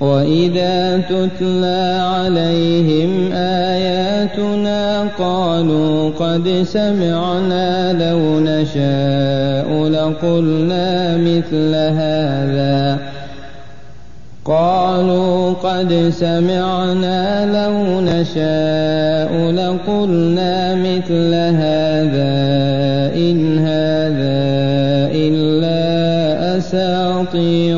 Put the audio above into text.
وإذا تتلى عليهم آياتنا قالوا قد سمعنا لو نشاء لقلنا مثل هذا إن هذا إلا أساطير